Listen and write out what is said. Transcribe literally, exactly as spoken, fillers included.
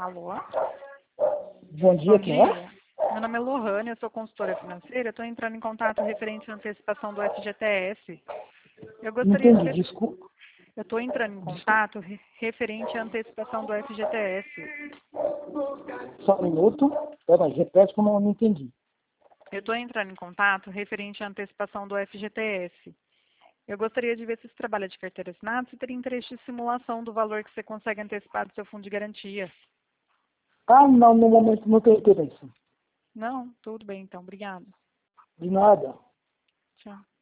Alô? Bom dia, Bom quem dia. é? Meu nome é Lohane, eu sou consultora financeira. Estou entrando em contato referente à antecipação do F G T S. Eu gostaria de Entendi, ver... desculpa. Eu estou entrando em Desculpa. contato re- referente à antecipação do F G T S. Só um minuto. Peraí, repete como eu não entendi. Eu estou entrando em contato referente à antecipação do F G T S. Eu gostaria de ver se você trabalha de carteira assinada, se teria interesse de simulação do valor que você consegue antecipar do seu fundo de garantia. Ah, não, no momento não tem interesse. Não? Tudo bem, então. Obrigada. De nada. Tchau.